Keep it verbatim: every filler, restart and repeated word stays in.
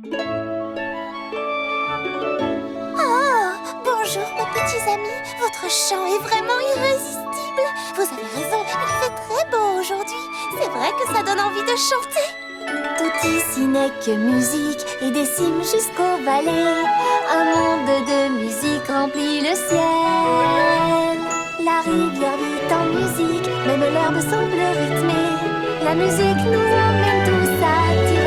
Oh, bonjour mes petits amis. Votre chant est vraiment irrésistible. Vous avez raison, il fait très beau aujourd'hui. C'est vrai que ça donne envie de chanter. Tout ici n'est que musique et des cimes jusqu'aux vallées. Un monde de musique remplit le ciel. La rivière vit en musique, même l'herbe semble rythmée. La musique nous emmène tous à tirer.